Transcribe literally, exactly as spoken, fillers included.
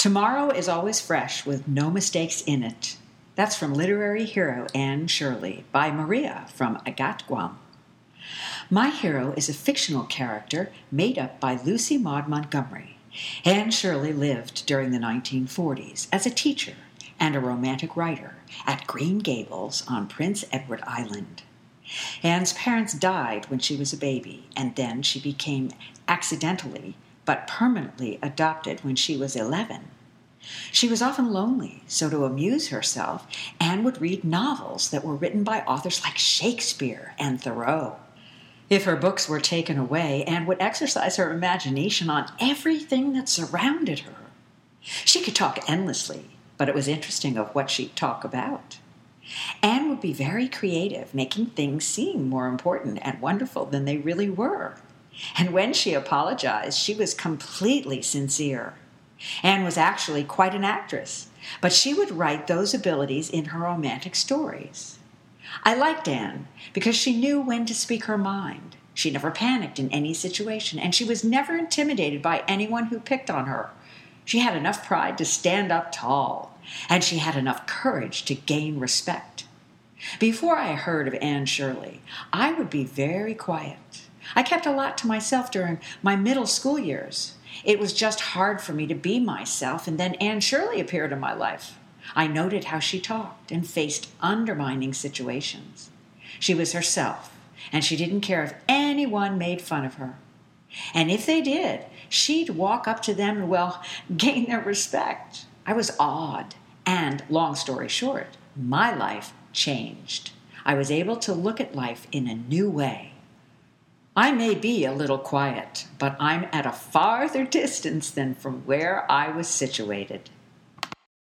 Tomorrow is always fresh with no mistakes in it. That's from literary hero Anne Shirley by Maria from Agatgwam. My hero is a fictional character made up by Lucy Maud Montgomery. Anne Shirley lived during the nineteen forties as a teacher and a romantic writer at Green Gables on Prince Edward Island. Anne's parents died when she was a baby, and then she became accidentally but permanently adopted when she was eleven. She was often lonely, so to amuse herself, Anne would read novels that were written by authors like Shakespeare and Thoreau. If her books were taken away, Anne would exercise her imagination on everything that surrounded her. She could talk endlessly, but it was interesting of what she'd talk about. Anne would be very creative, making things seem more important and wonderful than they really were. And when she apologized, she was completely sincere. Anne was actually quite an actress, but she would write those abilities in her romantic stories. I liked Anne because she knew when to speak her mind. She never panicked in any situation, and she was never intimidated by anyone who picked on her. She had enough pride to stand up tall, and she had enough courage to gain respect. Before I heard of Anne Shirley, I would be very quiet. I kept a lot to myself during my middle school years. It was just hard for me to be myself, and then Anne Shirley appeared in my life. I noted how she talked and faced undermining situations. She was herself, and she didn't care if anyone made fun of her. And if they did, she'd walk up to them and, well, gain their respect. I was awed, and, long story short, my life changed. I was able to look at life in a new way. I may be a little quiet, but I'm at a farther distance than from where I was situated.